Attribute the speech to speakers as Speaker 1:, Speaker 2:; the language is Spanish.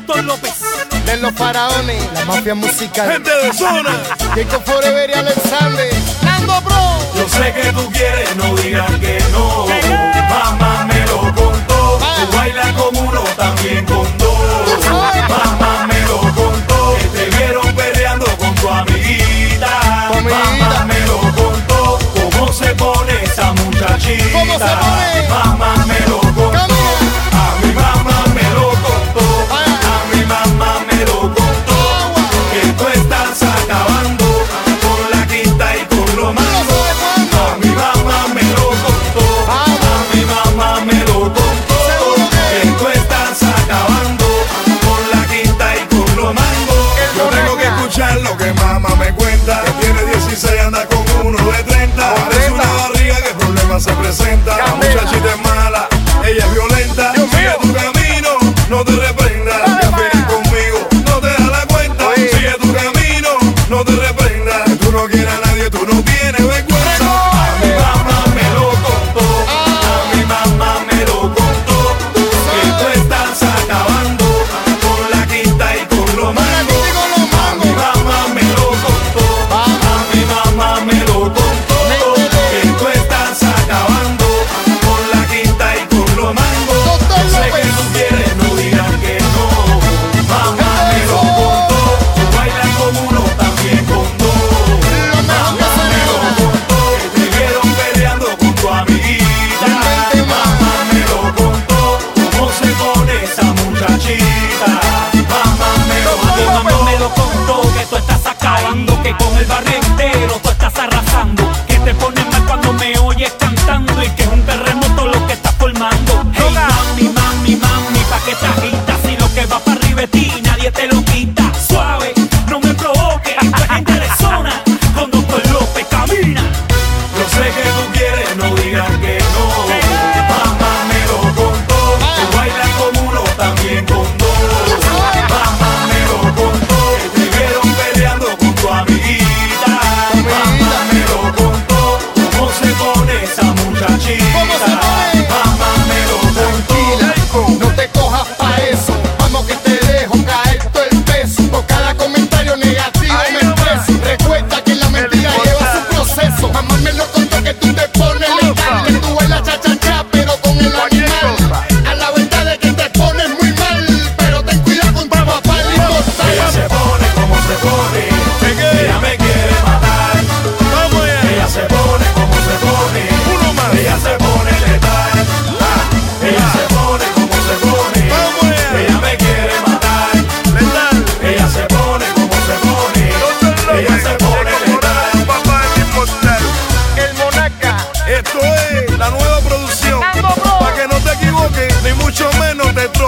Speaker 1: Doctor López.
Speaker 2: De los faraones, la mafia musical.
Speaker 3: Gente de zona.
Speaker 2: Keiko Forever y Alexander. Nando Bro.
Speaker 3: Yo sé que tú quieres, no digas que no. Mamá me lo contó. Tú bailas con uno, también con dos. Mamá me lo contó. Que te vieron peleando con tu amiguita. Mamá me lo contó. ¿Cómo se pone esa muchachita?
Speaker 2: ¿Cómo se pone?
Speaker 3: Mamá me lo contó. A mi mamá me lo contó. A mi mamá me lo contó. Que tú estás acabando con la quinta y con lo malo. A mi mamá me lo contó. A mi mamá me lo contó. Que tú estás acabando con la quinta y con lo mango. Yo tengo que escuchar lo que mamá me cuenta. Que tiene 16, anda con uno de 30. Parece una barriga que el problema se presenta. La muchachita es mala, ella es violenta. Sigue tu camino, no te reprendas. Que apenas conmigo no te das la cuenta. Sigue tu camino, no te reprendas. Que tú no quieres a nadie, tú no tienes vergüenza. A mi mamá me lo contó. A mi mamá me lo contó. Que tú estás acabando con la quinta y con lo mango. A mi mamá me lo contó. A mi mamá me lo contó. Que tú estás acabando con la quinta y con lo mango. Yo sé que tú quieres, no digas que no. Mamá me lo contó. Tú bailas con uno, también con dos. Mamá me lo contó. Que te vieron peleando con tu amiguita. Mamá me lo contó. Cómo se pone esa muchachita. Mamá me lo contó.
Speaker 1: Mamá me lo contó que tú estás acabando, que con el barrio entero tú estás arrasando, que te pones mal cuando me oyes cantando y que es un terremoto lo que estás formando. Hey mami, mami, mami, pa' que te agitas, si lo que va para arriba de ti nadie te lo quita. Suave, no me provoques, esto es gente de zona, con Doctor López camina.
Speaker 3: Yo sé que tú quieres, no digas que no. Mamá me lo contó. Tú bailas con uno, también con dos. Mamá me lo contó. Que te vieron peleando con tu amiguita. Mamá me lo contó. ¿Cómo se pone esa muchachita? Mamá me lo contó.
Speaker 2: No te cojas pa' eso. Vamos que te dejo caer todo el peso. Por cada comentario negativo me estreso. Recuerda que la mentira lleva su proceso. Mamá me lo contó que tú te pones letal. Que tú bailas cha-cha-cha pero con el animal. A la verdad es que te pones muy mal. Pero ten cuidado con tu papá el inmortal.
Speaker 3: Ella se pone como se pone. Ella me quiere matar. Ella se pone como se pone. Ella se pone letal. Ella se pone como se pone. Ella me quiere matar. Ella se pone como se pone. Ella se pone letal.
Speaker 2: El Monaca.
Speaker 3: Esto es la nueva producción. Para que no te equivoques, ni mucho menos te